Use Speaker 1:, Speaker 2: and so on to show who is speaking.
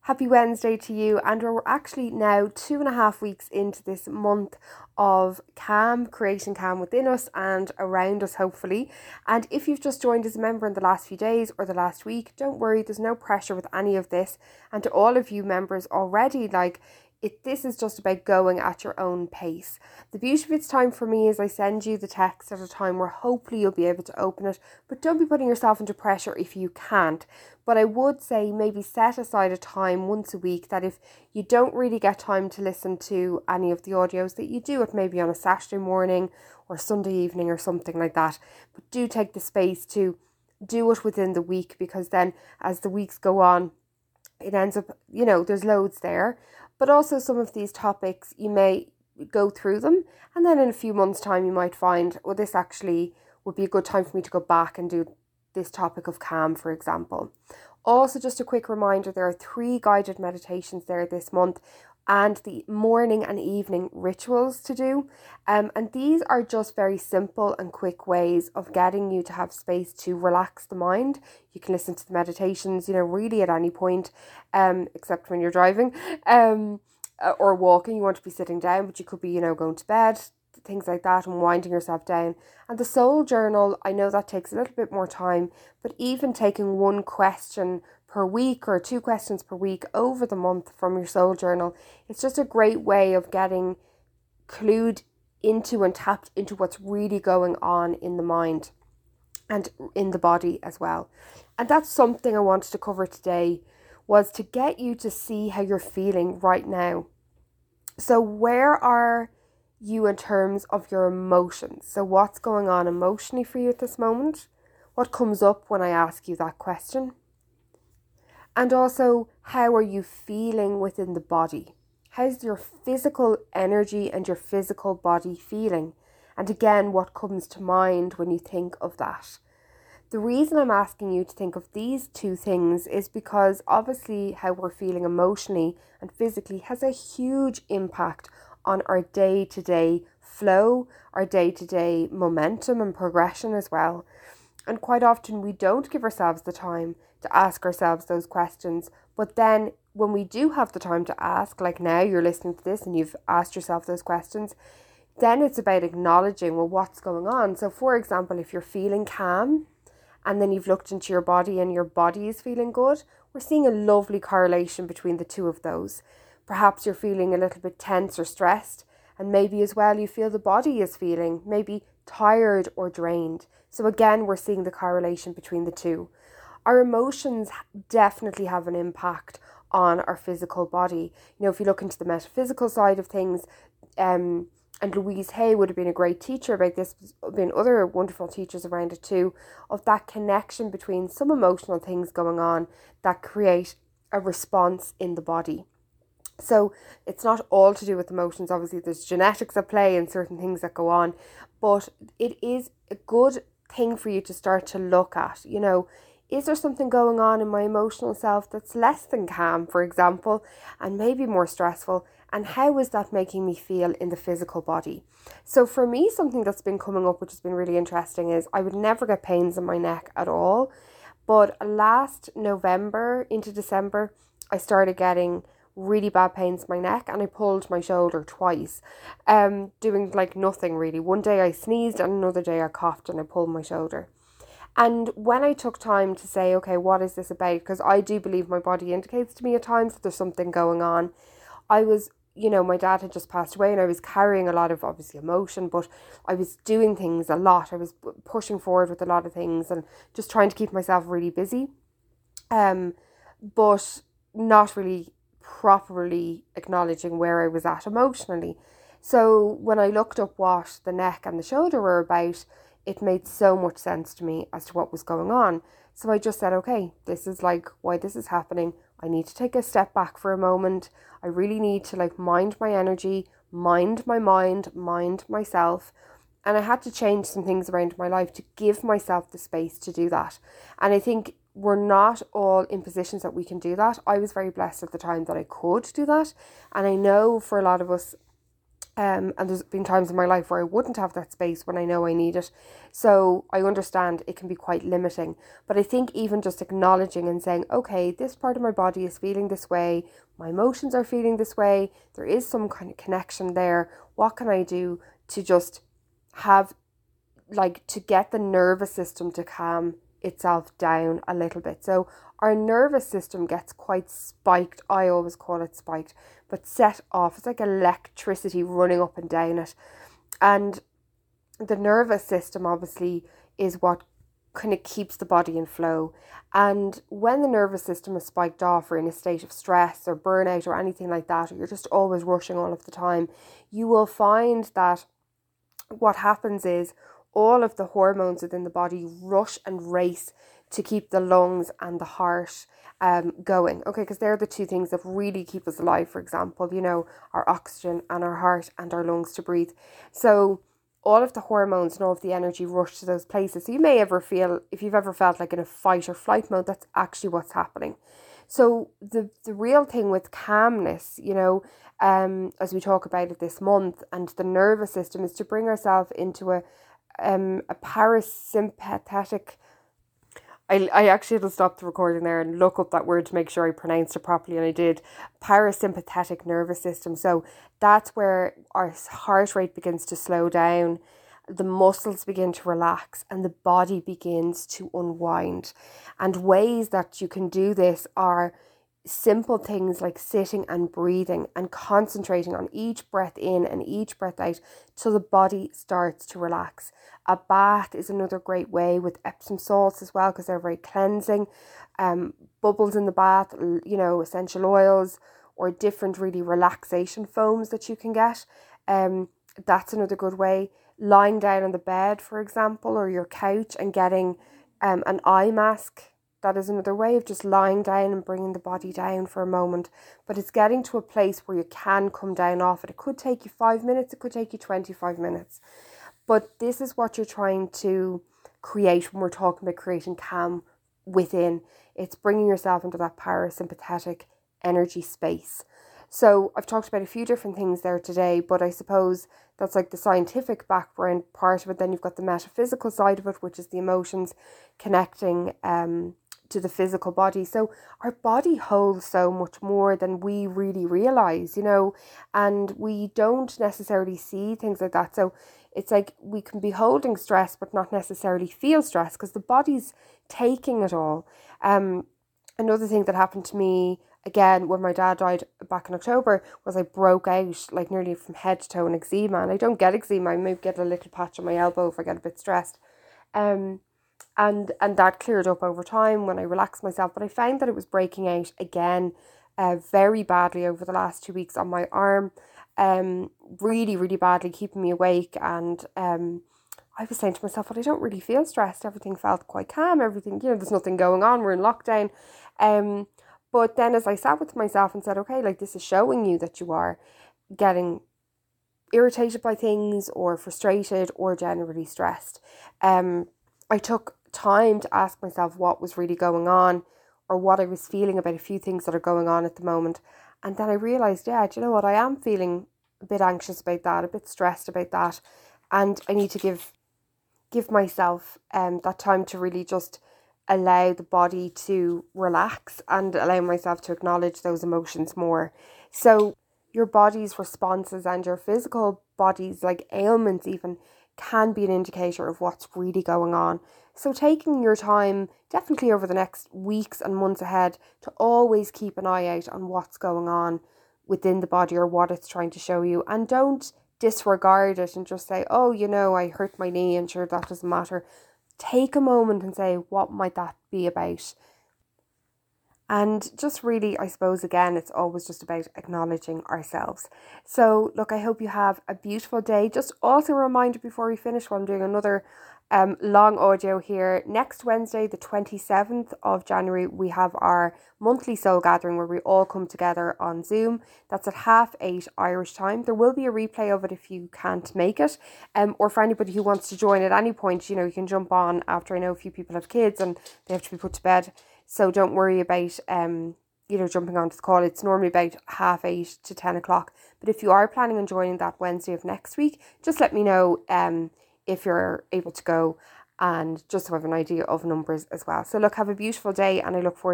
Speaker 1: Happy Wednesday to you, and we're actually now 2.5 weeks into this month of calm, creating calm within us and around us, hopefully. And if you've just joined as a member in the last few days or the last week, don't worry, there's no pressure with any of this. And to all of you members already, this is just about going at your own pace. The beauty of its time for me is I send you the text at a time where hopefully you'll be able to open it, but don't be putting yourself into pressure if you can't. But I would say maybe set aside a time once a week that if you don't really get time to listen to any of the audios, that you do it maybe on a Saturday morning or Sunday evening or something like that. But do take the space to do it within the week, because then as the weeks go on, it ends up, there's loads there. But also some of these topics, you may go through them, and then in a few months' time you might find, well, this actually would be a good time for me to go back and do this topic of calm, for example. Also, just a quick reminder, there are 3 guided meditations there this month, and the morning and evening rituals to do. And these are just very simple and quick ways of getting you to have space to relax the mind. You can listen to the meditations, really at any point, except when you're driving, or walking. You want to be sitting down, but you could be, going to bed, things like that, and winding yourself down. And the soul journal, I know that takes a little bit more time, but even taking 1 question per week or 2 questions per week over the month from your soul journal, it's just a great way of getting clued into and tapped into what's really going on in the mind and in the body as well. And that's something I wanted to cover today, was to get you to see how you're feeling right now. So where are you in terms of your emotions? So what's going on emotionally for you at this moment? What comes up when I ask you that question? And also, how are you feeling within the body? How's your physical energy and your physical body feeling? And again, what comes to mind when you think of that? The reason I'm asking you to think of these 2 things is because obviously how we're feeling emotionally and physically has a huge impact on our day-to-day flow, our day-to-day momentum and progression as well. And quite often we don't give ourselves the time to ask ourselves those questions. But then when we do have the time to ask, like now you're listening to this and you've asked yourself those questions, then it's about acknowledging, well, what's going on? So for example, if you're feeling calm and then you've looked into your body and your body is feeling good, we're seeing a lovely correlation between the 2 of those. Perhaps you're feeling a little bit tense or stressed, and maybe as well you feel the body is feeling maybe tired or drained. So again, we're seeing the correlation between the 2. Our emotions definitely have an impact on our physical body. If you look into the metaphysical side of things, and Louise Hay would have been a great teacher about this, been other wonderful teachers around it too, of that connection between some emotional things going on that create a response in the body. So it's not all to do with emotions. Obviously there's genetics at play and certain things that go on, but it is a good thing for you to start to look at, is there something going on in my emotional self that's less than calm, for example, and maybe more stressful? And how is that making me feel in the physical body? So for me, something that's been coming up, which has been really interesting, is I would never get pains in my neck at all. But last November into December, I started getting really bad pains in my neck, and I pulled my shoulder twice, doing nothing really. One day I sneezed and another day I coughed and I pulled my shoulder. And when I took time to say, okay, what is this about? Because I do believe my body indicates to me at times that there's something going on. I was, my dad had just passed away and I was carrying a lot of obviously emotion, but I was doing things a lot. I was pushing forward with a lot of things and just trying to keep myself really busy, but not really properly acknowledging where I was at emotionally. So when I looked up what the neck and the shoulder were about, it made so much sense to me as to what was going on. So I just said, okay, this is why this is happening. I need to take a step back for a moment. I really need to mind my energy, mind my mind, mind myself. And I had to change some things around my life to give myself the space to do that. And I think we're not all in positions that we can do that. I was very blessed at the time that I could do that. And I know for a lot of us, And there's been times in my life where I wouldn't have that space when I know I need it. So I understand it can be quite limiting. But I think even just acknowledging and saying, okay, this part of my body is feeling this way, my emotions are feeling this way, there is some kind of connection there. What can I do to just have, like, to get the nervous system to calm itself down a little bit? So our nervous system gets quite spiked. I always call it spiked, but set off. It's like electricity running up and down it. And the nervous system obviously is what kind of keeps the body in flow. And when the nervous system is spiked off, or in a state of stress or burnout or anything like that, or you're just always rushing all of the time, you will find that what happens is all of the hormones within the body rush and race to keep the lungs and the heart going. Okay, because they're the two things that really keep us alive. For example, our oxygen and our heart and our lungs to breathe. So all of the hormones and all of the energy rush to those places. So you may ever feel, if you've ever felt like in a fight or flight mode, that's actually what's happening. So the real thing with calmness, as we talk about it this month, and the nervous system, is to bring ourselves into a parasympathetic. I actually had to stop the recording there and look up that word to make sure I pronounced it properly, and I did. Parasympathetic nervous system. So that's where our heart rate begins to slow down, the muscles begin to relax, and the body begins to unwind. And ways that you can do this are simple things like sitting and breathing and concentrating on each breath in and each breath out till the body starts to relax. A bath is another great way, with Epsom salts as well, because they're very cleansing. Bubbles in the bath, essential oils, or different really relaxation foams that you can get. That's another good way. Lying down on the bed, for example, or your couch, and getting an eye mask. That is another way of just lying down and bringing the body down for a moment. But it's getting to a place where you can come down off it. It could take you 5 minutes, it could take you 25 minutes. But this is what you're trying to create when we're talking about creating calm within. It's bringing yourself into that parasympathetic energy space. So I've talked about a few different things there today, but I suppose that's like the scientific background part of it. Then you've got the metaphysical side of it, which is the emotions connecting to the physical body. So our body holds so much more than we really realize, and we don't necessarily see things like that. So it's like we can be holding stress but not necessarily feel stress because the body's taking it all. Another thing that happened to me again when my dad died back in October was I broke out like nearly from head to toe in eczema. And I don't get eczema, I maybe get a little patch on my elbow if I get a bit stressed. And that cleared up over time when I relaxed myself. But I found that it was breaking out again very badly over the last 2 weeks on my arm. Really, really badly, keeping me awake. And I was saying to myself, well, I don't really feel stressed. Everything felt quite calm. Everything, there's nothing going on. We're in lockdown. But then as I sat with myself and said, okay, like this is showing you that you are getting irritated by things or frustrated or generally stressed. I took time to ask myself what was really going on or what I was feeling about a few things that are going on at the moment. And then I realised, yeah, do you know what? I am feeling a bit anxious about that, a bit stressed about that. And I need to give myself that time to really just allow the body to relax and allow myself to acknowledge those emotions more. So your body's responses and your physical body's like ailments even can be an indicator of what's really going on. So taking your time, definitely over the next weeks and months ahead, to always keep an eye out on what's going on within the body or what it's trying to show you. And don't disregard it and just say, oh, I hurt my knee and sure, that doesn't matter. Take a moment and say, what might that be about? And just really, I suppose, again, it's always just about acknowledging ourselves. So, look, I hope you have a beautiful day. Just also a reminder before we finish, while I'm doing another long audio here. Next Wednesday, the 27th of January, we have our monthly soul gathering where we all come together on Zoom. That's at 8:30 Irish time. There will be a replay of it if you can't make it. Or for anybody who wants to join at any point, you can jump on after. I know a few people have kids and they have to be put to bed. So don't worry about jumping onto the call. It's normally about 8:30 to 10 o'clock. But if you are planning on joining that Wednesday of next week, just let me know if you're able to go, and just so I have an idea of numbers as well. So look, have a beautiful day, and I look forward